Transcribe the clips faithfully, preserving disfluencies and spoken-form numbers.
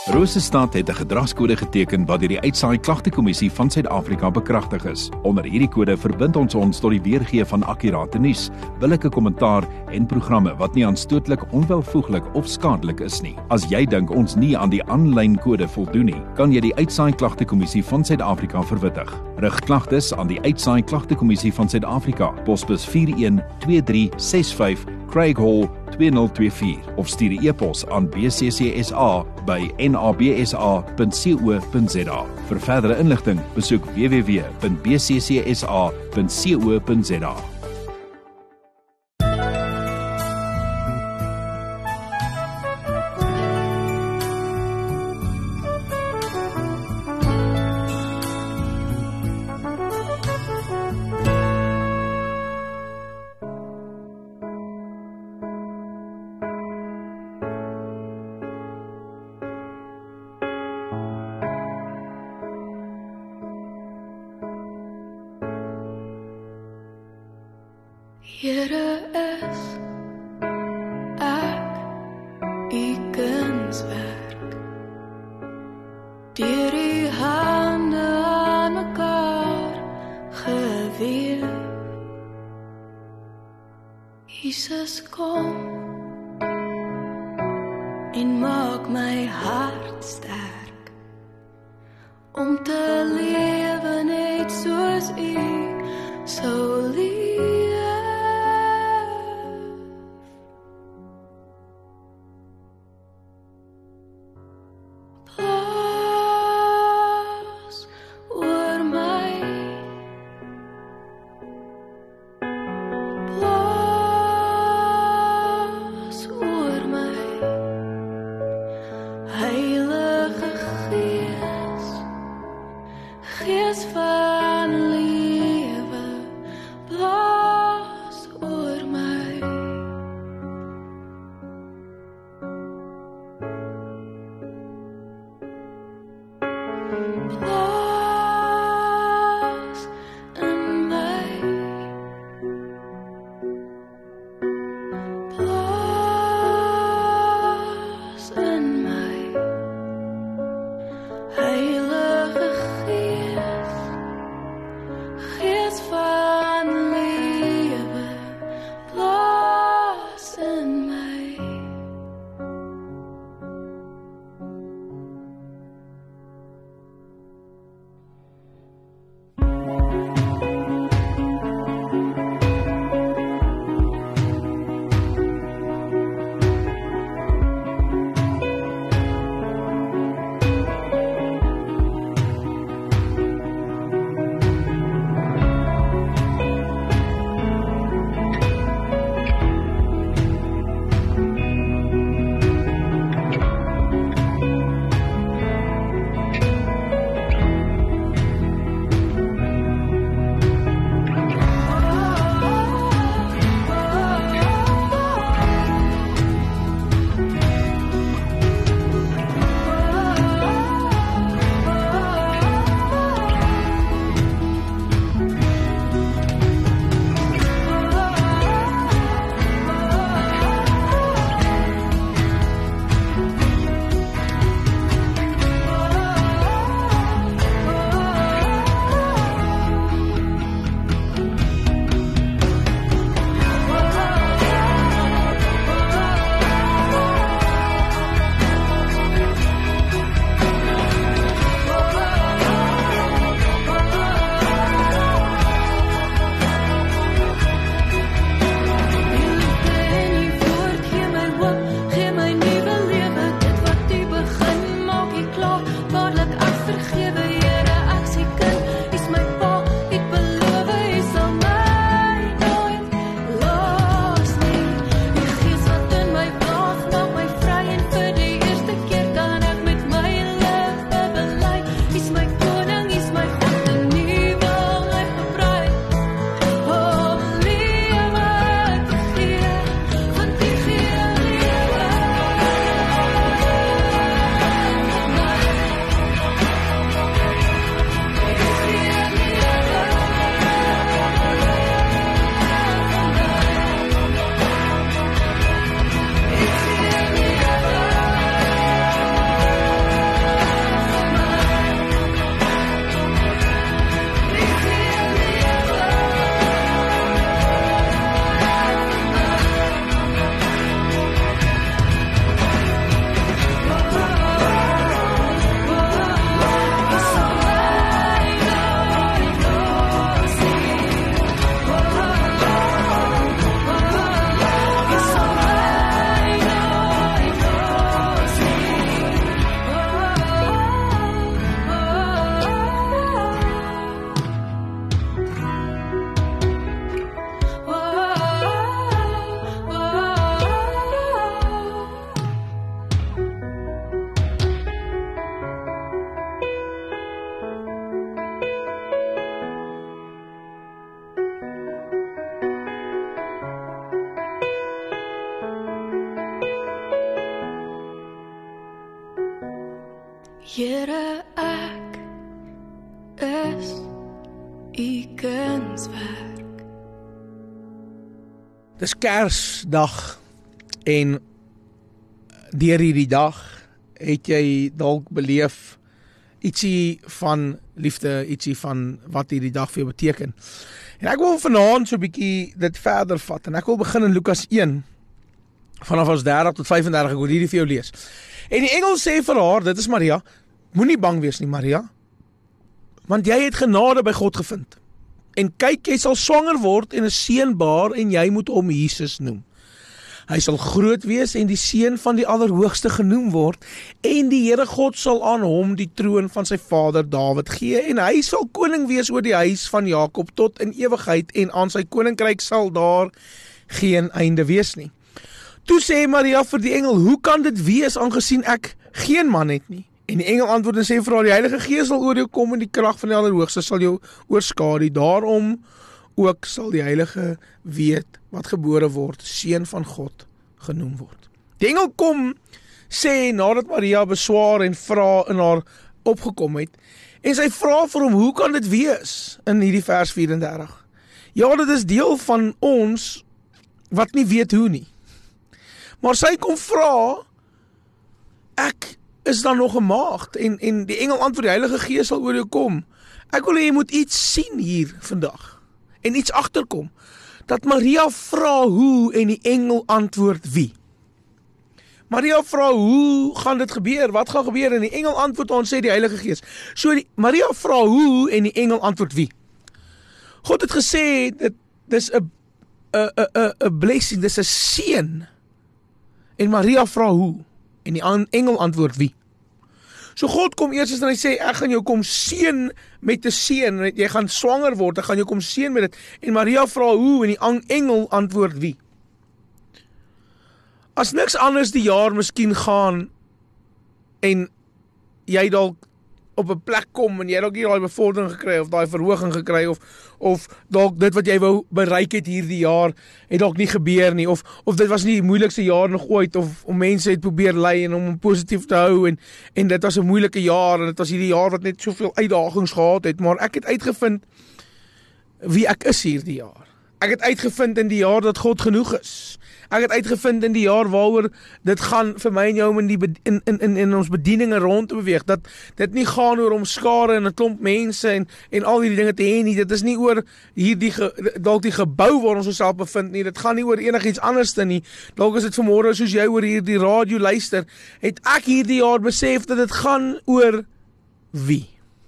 Rosestad het 'n gedragskode geteken wat deur die Uitsaai Klagtekommissie van Suid-Afrika bekragtig is. Onder hierdie kode verbind ons ons tot die weergee van akkurate nuus, billike kommentaar en programme wat nie aanstootlik, onwelvoeglik of skadelik is nie. As jy dink ons nie aan die aanlyn kode voldoen nie, kan jy die Uitsaai Klagtekommissie van Suid-Afrika verwittig. Rig klagtes aan die Uitsaai Klagtekommissie van Suid-Afrika, posbus vier een twee drie ses vyf, Craig Hall twee nul twee vier of stuur 'n e-pos aan b c c s a by n a b s a punt co punt z a. Vir verdere inligting, besoek w w w punt b c c s a punt co punt z a. Here is ek, u kunswerk, deur die hande aan mekaar gewewe. Jesus, kom en maak my hart sterk, om te lewe net soos u sou lief. Gees van lewe, blaas oor my. Blaas in my. Blaas in my. Here, ek is u kunswerk. Dis Kersdag en deur hierdie dag het jy dalk beleef ietsie van liefde, ietsie van wat hierdie dag vir jou beteken. En ek wil vanaand so 'n bietjie dit verder vat en ek wil begin in Lukas een vanaf vers dertig tot vyf en dertig, ek wil hierdie vir jou lees. En die engel sê vir haar, dit is Maria, moenie bang wees nie Maria, want jy het genade by God gevind. En kyk, jy sal swanger word en 'n seun baar en jy moet hom Jesus noem. Hy sal groot wees en die seun van die Allerhoogste genoem word en die Here God sal aan hom die troon van sy vader Dawid gee en hy sal koning wees oor die huis van Jakob tot in ewigheid en aan sy koninkryk sal daar geen einde wees nie. Toe sê Maria vir die engel, hoe kan dit wees aangesien ek geen man het nie? En die engel antwoord en sê vir haar, die Heilige Gees sal oor jou kom en die krag van die Allerhoogste sal jou oorskadu. Daarom ook sal die Heilige weet wat gebore word, seun van God genoem word. Die engel kom sê nadat Maria beswaar en vra in haar opgekom het, en sy vra vir hom, hoe kan dit wees in hierdie vers vyf en dertig? Ja, dit is deel van ons wat nie weet hoe nie. Maar sy kom vra, ek is dan nog 'n maagd, en, en die engel antwoord, die Heilige Gees sal oor jou kom. Ek wil hê jy moet iets sien hier vandag, en iets agterkom, dat Maria vra hoe en die engel antwoord wie. Maria vra hoe gaan dit gebeur, wat gaan gebeur, en die engel antwoord ons sê die Heilige Gees. So die, Maria vra hoe en die engel antwoord wie. God het gesê, dit dis 'n 'n 'n 'n blessing, dis 'n seën. En Maria vra hoe en die engel antwoord wie. So God kom eers en hy sê, ek gaan jou kom seën met 'n seën, jy gaan swanger word, ek gaan jou kom seën met dit. En Maria vra hoe en die engel antwoord wie. As niks anders die jaar miskien gaan en jy dalk op 'n plek kom en jy dalk nie daai bevordering gekry of daai verhoging gekry of of dalk dit wat jy wou bereik het hierdie jaar het dalk nie gebeur nie of of dit was nie die moeilikste jaar nog ooit of om mense het probeer lei en om hom positief te hou en en dit was 'n moeilike jaar en dit was hierdie jaar wat net soveel uitdagings gehad het, maar ek het uitgevind wie ek is hierdie jaar. Ek het uitgevind in die jaar dat God genoeg is. Ek het uitgevind in die jaar waaroor dit gaan vir my en jou om in, die in, in, in, in ons bedieninge rond te beweeg, dat dit nie gaan oor om skare en 'n klomp mense en, en al hierdie dinge te hê nie, dit is nie oor hierdie ge, dalk die gebou waar ons onsself bevind nie, dit gaan nie oor enigiets anders nie, dalk is dit vanmôre soos jy oor hierdie radio luister, het ek hierdie jaar besef dat dit gaan oor wie.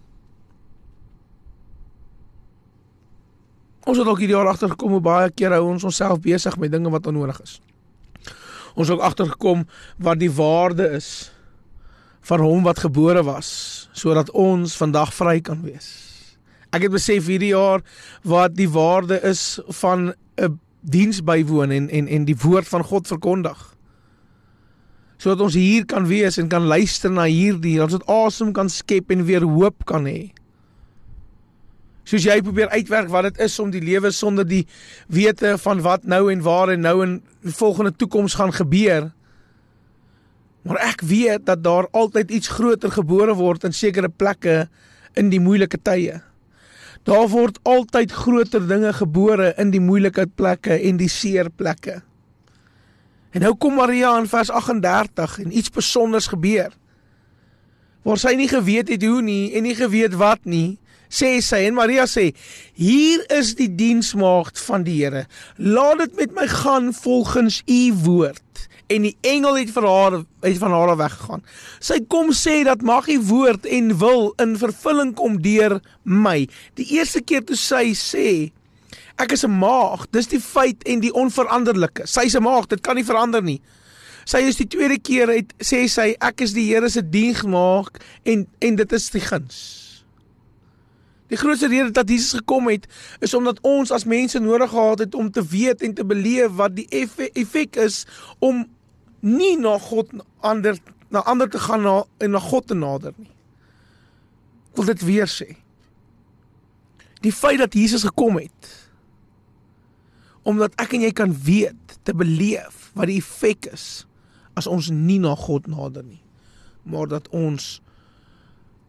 Ons het ook hierdie jaar agtergekom hoe baie keer hou ons onsself besig met dinge wat onnodig is. Ons het ook agtergekom wat die waarde is van hom wat gebore was, sodat ons vandag vry kan wees. Ek het besef hierdie jaar wat die waarde is van 'n diens bywoon en, en, en die woord van God verkondig. Sodat ons hier kan wees en kan luister na hierdie, dat ons asem kan skep en weer hoop kan hê. Soos jy probeer uitwerk wat dit is om die lewe sonder die wete van wat nou en waar en nou in die volgende toekoms gaan gebeur. Maar ek weet dat daar altyd iets groter gebore word in sekere plekke in die moeilike tye. Daar word altyd groter dinge gebore in die moeilike plekke en die seer plekke. En nou kom Maria in vers agt en dertig en iets besonders gebeur. Waar sy nie geweet het hoe nie en nie geweet wat nie, sê sy, en Maria sê, hier is die diensmaagd van die Here, laat dit met my gaan volgens u woord. En die engel het, vir haar, het van haar weggegaan. Sy kom sê, dat mag u woord en wil in vervulling kom deur my. Die eerste keer toe sy sê, ek is 'n maagd, dis die feit en die onveranderlike. Sy is 'n maagd, dit kan nie verander nie. Sy is die tweede keer, het, sê sy, ek is die Here se diensmaagd en, en dit is die guns. Die grootste rede dat Jesus gekom het, is omdat ons as mense nodig gehad het om te weet en te beleef wat die effek is om nie na God ander, na ander te gaan na, en na God te nader nie. Ek wil dit weer sê. Die feit dat Jesus gekom het, omdat ek en jy kan weet, te beleef wat die effek is, as ons nie na God nader nie, maar dat ons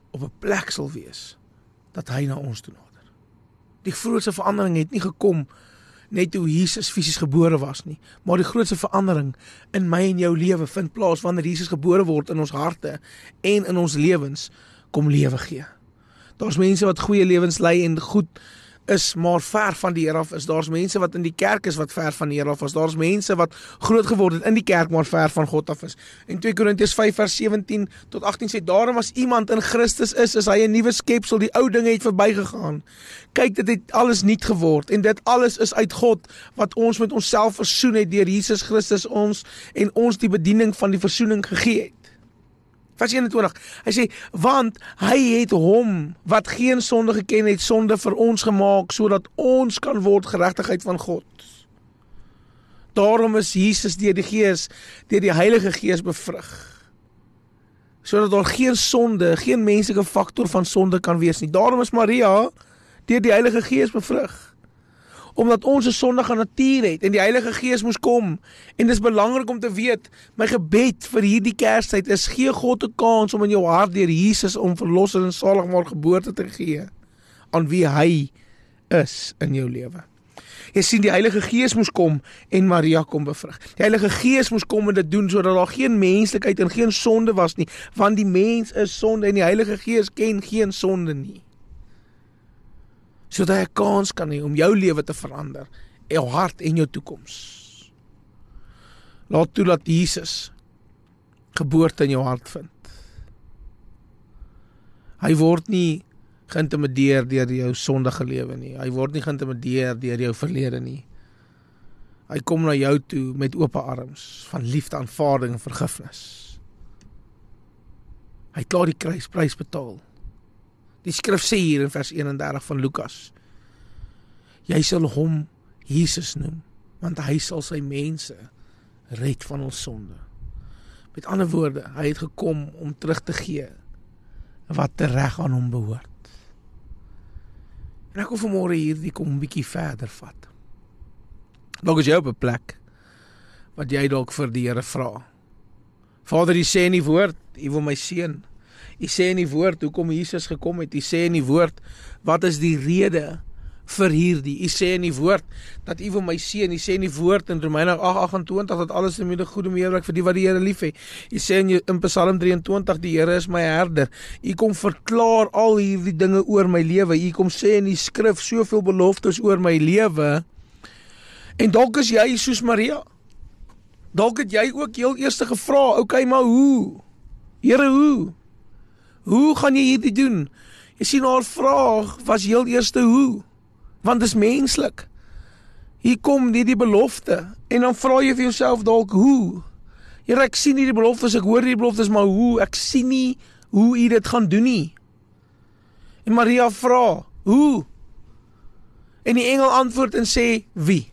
op 'n plek sal wees, dat hy na ons toe nader. Die grootste verandering het nie gekom net toe Jesus fisies gebore was nie, maar die grootste verandering in my en jou lewe vind plaas wanneer Jesus gebore word in ons harte en in ons lewens kom lewe gee. Daar's mense wat goeie lewens lei en goed is, maar ver van die Here af is. Daar's mense wat in die kerk is wat ver van die Here af is. Daar's mense wat groot geword het in die kerk, maar ver van God af is. En twee Korintiërs vyf vers sewentien tot agttien sê, daarom as iemand in Christus is, is hy 'n nuwe skepsel, die ou dinge het verbygegaan. Kyk, dit het alles nuut geword, en dit alles is uit God, wat ons met onsself versoen het, deur Jesus Christus ons, en ons die bediening van die versoening gegee het. Vers eenentwintig, hy sê, want hy het hom, wat geen sonde geken het, sonde vir ons gemaak, sodat ons kan word geregtigheid van God. Daarom is Jesus deur die Gees, deur die Heilige Gees bevrug, sodat daar geen sonde, geen menslike faktor van sonde kan wees nie. Daarom is Maria deur die Heilige Gees bevrug, omdat ons 'n sondige natuur het, en die Heilige Gees moes kom, en dit is belangrik om te weet, my gebed vir hierdie Kerstyd is, gee God 'n kans om in jou hart deur Jesus om verlosser en saligmaker geboorte te gee, aan wie hy is in jou lewe. Jy sien, die Heilige Gees moes kom, en Maria kom bevrug. Die Heilige Gees moes kom en dit doen, sodat daar geen menslikheid en geen sonde was nie, want die mens is sonde, en die Heilige Gees ken geen sonde nie. Sodat hy 'n kans kan hê om jou lewe te verander, jou hart en jou toekoms. Laat toe dat Jesus geboorte in jou hart vind. Hy word nie geïntimideer deur jou sondige lewe nie. Hy word nie geïntimideer deur jou verlede nie. Hy kom na jou toe met oop arms, van liefde, aanvaarding en vergifnis. Hy het klaar die kruisprys betaal. Die skrif sê hier in vers eenendertig van Lukas, jy sal hom Jesus noem, want hy sal sy mense red van ons sonde. Met ander woorde, hy het gekom om terug te gee wat tereg aan hom behoort. En ek wil vanmôre hierdie kom 'n bietjie verder vat. Dalk is jy op 'n plek wat jy dalk vir die Here vra. Vader, U sê in die woord, U wil my seën. U sê in die woord, hoekom Jesus gekom het. U sê in die woord, wat is die rede vir hierdie? U sê in die woord, dat U wil my seën. U sê in die woord in Romeine agt agt-en-twintig, dat alles in die goede meewerk vir die wat die Here lief het. U sê in, in Psalm drie en twintig, die Here is my herder. U kom verklaar al hierdie dinge oor my lewe. U kom sê in die skrif, soveel beloftes oor my lewe. En dalk is jy soos Maria. Dalk het jy ook heel eers gevra, okay, maar hoe? Here, hoe? Hoe gaan jy hierdie doen? Jy sien, haar vraag was heel eerste hoe, want dit is menslik. Hier kom die, die belofte, en dan vra jy vir jouself dalk hoe. Here, ek sien nie die beloftes, ek hoor die beloftes, maar hoe? Ek sien nie hoe jy dit gaan doen nie. En Maria vra, hoe? En die engel antwoord en sê, wie?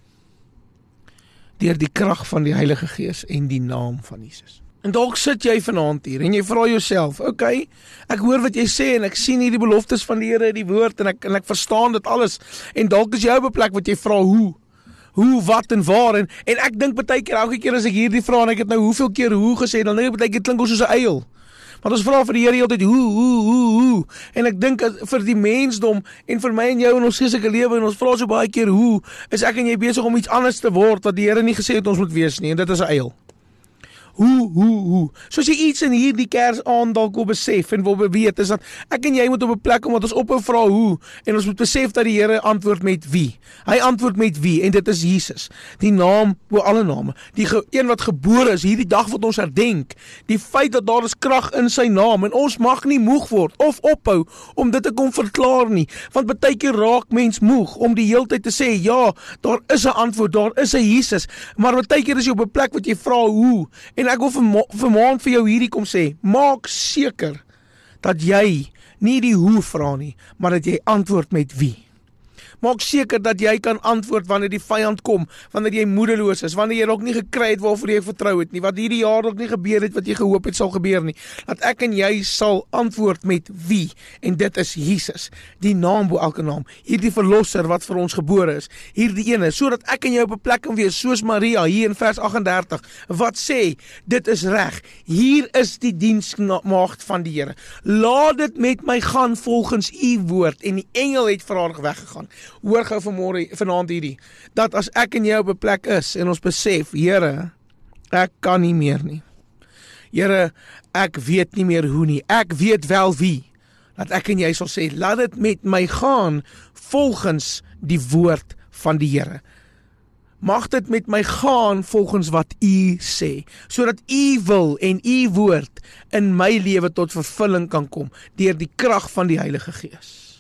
Deur die krag van die Heilige Gees en die naam van Jesus. En dalk sit jy vanaand hier en jy vra jouself, okay, ek hoor wat jy sê en ek sien hier die beloftes van die Here in die woord en ek, en ek verstaan dit alles. En dalk is jy op 'n plek wat jy vra hoe, hoe, wat en waar. En, en ek dink baie keer, elke keer as ek hierdie vra en ek het nou hoeveel keer hoe gesê, dan dink ek baie keer klink ons soos 'n uil. Want ons vra vir die Here altyd hoe, hoe, hoe, hoe. En ek dink vir die mensdom en vir my en jou in ons geestelike lewe en ons vra so baie keer hoe, is ek en jy besig om iets anders te word wat die Here nie gesê het ons moet wees nie, en dit is 'n uil. Hoe, hoe, hoe. So as jy iets in hierdie Kersaand dalk wil besef en wil weet, is dat ek en jy moet op 'n plek kom wat ons ophou vra hoe, en ons moet besef dat die Here antwoord met wie. Hy antwoord met wie, en dit is Jesus. Die naam bo alle name. Die ge, een wat gebore is, hierdie dag wat ons herdenk. Die feit dat daar is krag in sy naam, en ons mag nie moeg word of ophou om dit te kom verklaar nie. Want baie keer raak mens moeg om die heeltyd te sê, ja, daar is 'n antwoord, daar is 'n Jesus. Maar baie keer is jy op 'n plek wat jy vra hoe, en En ek wil vanmôre vir jou hierdie kom sê, maak seker dat jy nie die hoe vra nie, maar dat jy antwoord met wie. Maak seker dat jy kan antwoord wanneer die vyand kom, wanneer jy moedeloos is, wanneer jy dalk nie gekry het waarvoor jy vertrou het nie, wat hierdie jaar dalk nie gebeur het wat jy gehoop het sal gebeur nie. Dat ek en jy sal antwoord met wie, en dit is Jesus, die naam bo elke naam, hierdie verlosser wat vir ons gebore is, hierdie ene, sodat ek en jy op 'n plek kan wees, soos Maria hier in vers agt en dertig, wat sê, dit is reg, hier is die diensmaagd van die Here, laat dit met my gaan volgens u woord, en die engel het vir haar weggegaan. Hoor gou vanmôre, vanaand hierdie, dat as ek en jy op 'n plek is, en ons besef, Here, ek kan nie meer nie, Here, ek weet nie meer hoe nie, ek weet wel wie, dat ek en jy sal sê, laat dit met my gaan, volgens die woord van die Here. Mag dit met my gaan volgens wat u sê, sodat u wil en u woord in my lewe tot vervulling kan kom, deur die krag van die Heilige Gees.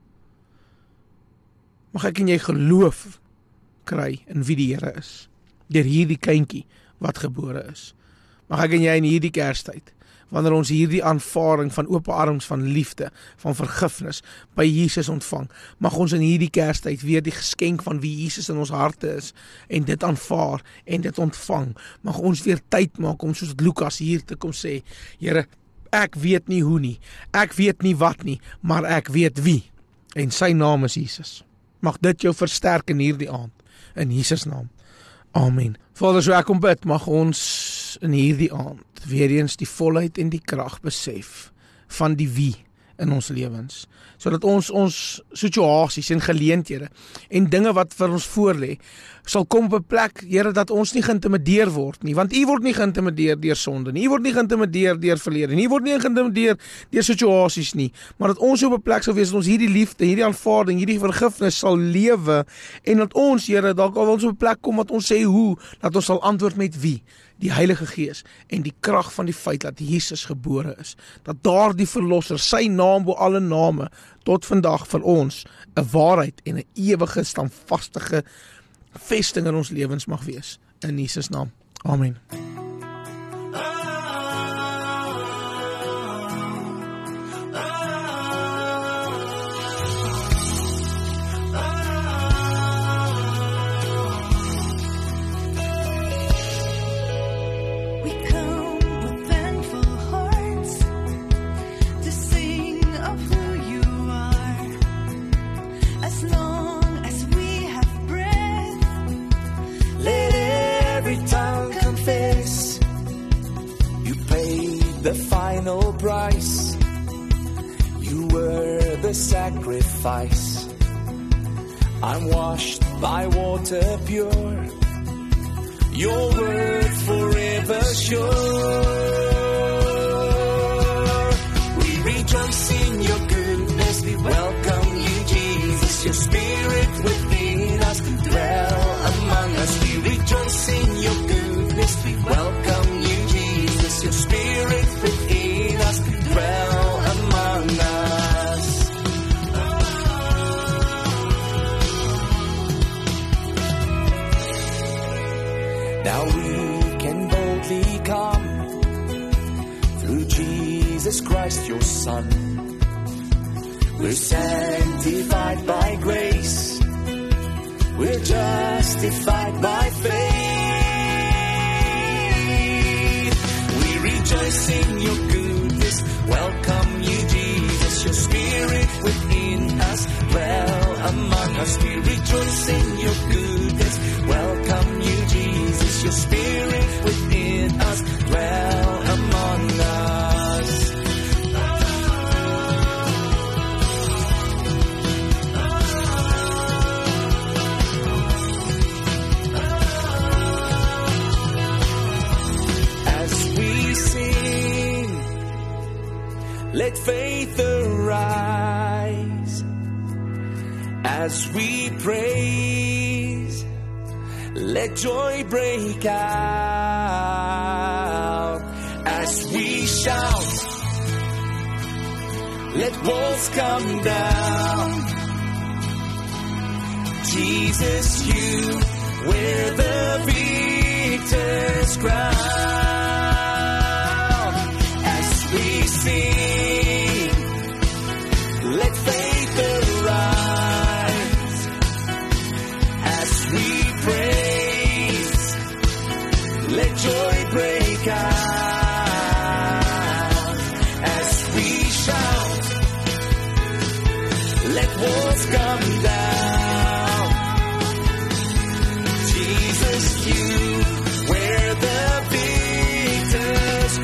Mag ek en jy geloof kry in wie die Here is, deur hierdie kindjie wat gebore is. Mag ek en jy in hierdie Kerstyd, wanneer ons hierdie aanvaring van oop arms van liefde, van vergifnis by Jesus ontvang, mag ons in hierdie Kerstyd weer die geskenk van wie Jesus in ons harte is, en dit aanvaar en dit ontvang. Mag ons weer tyd maak om soos Lukas hier te kom sê, Here, ek weet nie hoe nie, ek weet nie wat nie, maar ek weet wie, en sy naam is Jesus. Mag dit jou versterk in hierdie aand, in Jesus naam. Amen. Vader, so ek kom bid, mag ons in hierdie aand weer eens die volheid en die krag besef van die wie in ons lewens, sodat ons ons situasies en geleenthede en dinge wat vir ons voorlê, sal kom op 'n plek, Here, dat ons nie geïntimideer word nie, want u word nie geïntimideer deur sonde nie, u word nie geïntimideer deur verlede nie, u word nie geïntimideer deur situasies nie, maar dat ons op 'n plek sal wees, dat ons hierdie liefde, hierdie aanvaarding, hierdie vergifnis sal lewe, en dat ons, Here, dalk al ons op 'n plek kom wat ons sê hoe, dat ons sal antwoord met wie, die Heilige Gees, en die krag van die feit dat Jesus gebore is, dat daar die verlosser, sy naam bo alle name, tot vandag vir ons, 'n waarheid en 'n ewige standvastige vesting in ons lewens mag wees, in Jesus naam, amen. The final price, you were the sacrifice. I'm washed by water pure, your word forever sure. We rejoice in your goodness, we welcome you, Jesus. Your spirit within us can dwell among us. We rejoice in your goodness, we welcome you, Jesus. Your spirit within us can dwell among us. Now we can boldly come through Jesus Christ your Son. We're sanctified by grace, we're justified by faith. Rejoice in your goodness, welcome you, Jesus. Your spirit within us, dwell among us. We rejoice in your goodness, welcome you, Jesus. Your spirit within us, dwell among us. Let faith arise as we praise. Let joy break out as we shout. Let walls come down. Jesus, you wear the victor's crown as we sing. Let faith arise walls come down. Jesus, you wear the victor's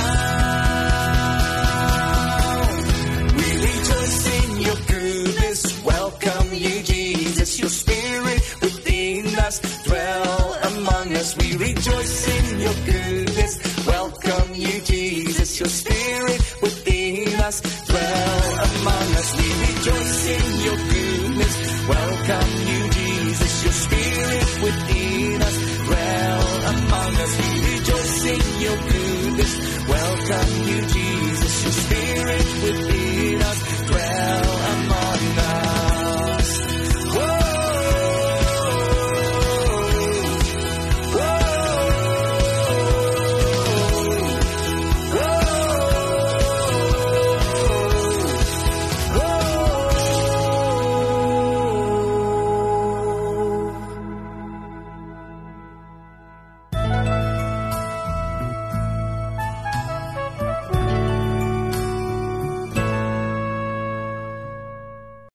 crown. We rejoice in your goodness, welcome you, Jesus. Your spirit within us, dwell among us. We rejoice in your goodness, welcome you, Jesus. Your spirit within us,